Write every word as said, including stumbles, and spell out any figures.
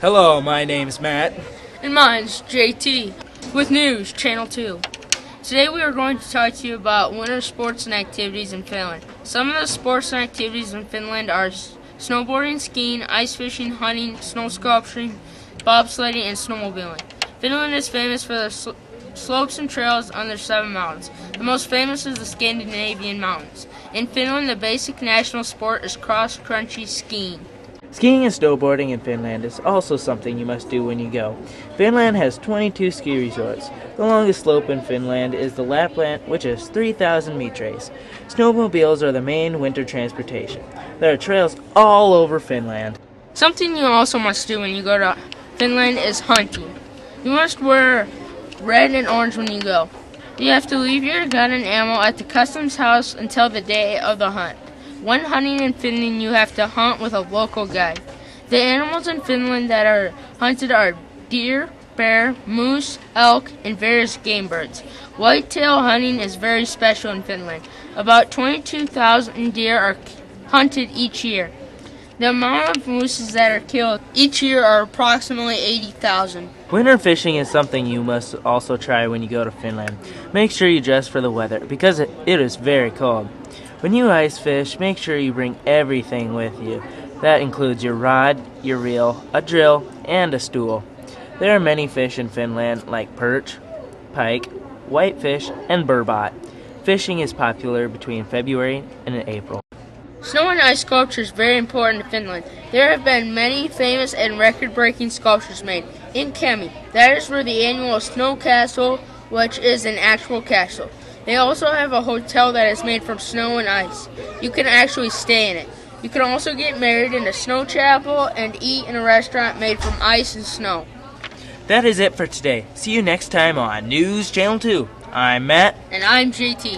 Hello, my name's Matt. And mine's J T with News Channel two. Today we are going to talk to you about winter sports and activities in Finland. Some of the sports and activities in Finland are snowboarding, skiing, ice fishing, hunting, snow sculpturing, bobsledding, and snowmobiling. Finland is famous for the sl- slopes and trails on their seven mountains. The most famous is the Scandinavian mountains. In Finland, the basic national sport is cross-country skiing. Skiing and snowboarding in Finland is also something you must do when you go. Finland has twenty-two ski resorts. The longest slope in Finland is the Lapland, which is three thousand meters. Snowmobiles are the main winter transportation. There are trails all over Finland. Something you also must do when you go to Finland is hunting. You must wear red and orange when you go. You have to leave your gun and ammo at the customs house until the day of the hunt. When hunting in Finland, you have to hunt with a local guide. The animals in Finland that are hunted are deer, bear, moose, elk, and various game birds. Whitetail hunting is very special in Finland. About twenty-two thousand deer are hunted each year. The amount of mooses that are killed each year are approximately eighty thousand. Winter fishing is something you must also try when you go to Finland. Make sure you dress for the weather because it, it is very cold. When you ice fish, make sure you bring everything with you. That includes your rod, your reel, a drill, and a stool. There are many fish in Finland like perch, pike, whitefish, and burbot. Fishing is popular between February and April. Snow and ice sculpture is very important to Finland. There have been many famous and record-breaking sculptures made. In Kemi, that is where the annual Snow Castle, which is an actual castle. They also have a hotel that is made from snow and ice. You can actually stay in it. You can also get married in a snow chapel and eat in a restaurant made from ice and snow. That is it for today. See you next time on News Channel two. I'm Matt. And I'm J T.